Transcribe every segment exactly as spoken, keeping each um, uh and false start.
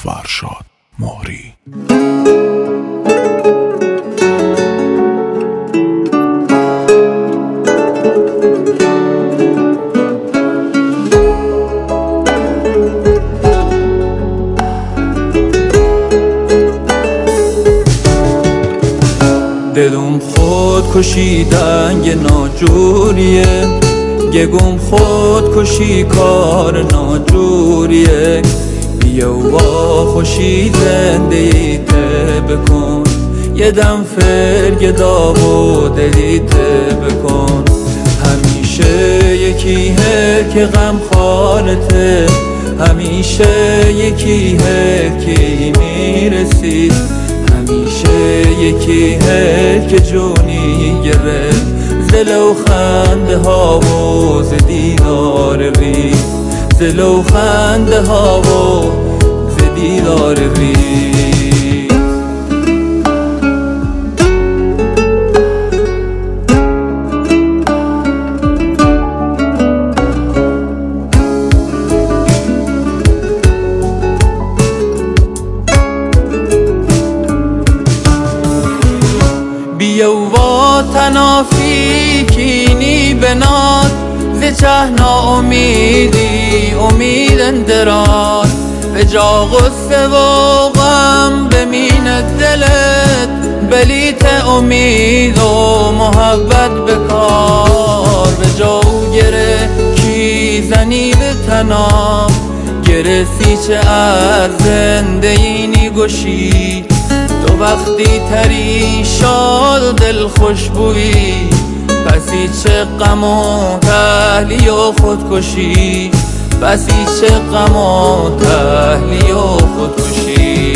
فرشاد مهری. دلم خود کشیدن یه ناجوریه، گگم خود کشی کار ناجوریه. بیا و با خوشی زندگیته بکن، یه دم فرگدا و دلیته بکن. همیشه یکی هر که غم خانته، همیشه یکی هر که میرسی، همیشه یکی هر که جونی گرفت زل و خنده ها و ز دیدار وی، زل و خنده ها و ز دیدار وی. بیا و با تنافی کینی بناد، ز چه ناامیدی امید دراز. به جا غصه و غم بمین دلت، بلیت امید و محبت بکار. به جا گره کی زنی به تنام، گره سیچه از زنده اینی گوشی. تو وقتی تری شاد دل خوشبویی، پسی چه غم و تهلی و خودکشی، پسی چه غم و تهلی و خودکشی.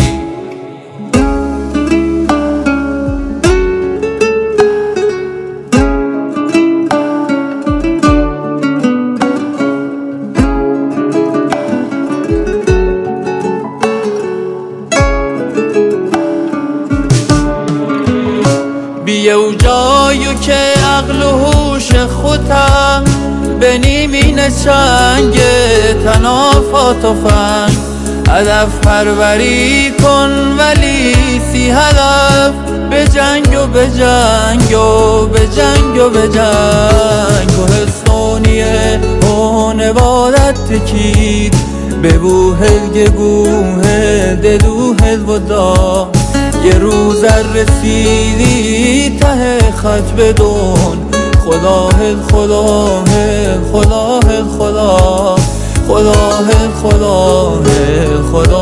بیا و جایو که عقل و هوش خودم، به نیمین چنگ تنافات و فنگ. هدف پروری کن ولی سی هدف، به جنگ و به جنگ و به جنگ و به جنگ. کوهستانیه اون عبادت تکید، به بوهل گگوه ددوهل ودا. یه روز رسیدی ته خط بدون، خدا هل خدا هل خدا هل خدا، خدا هل خدا هل خدا.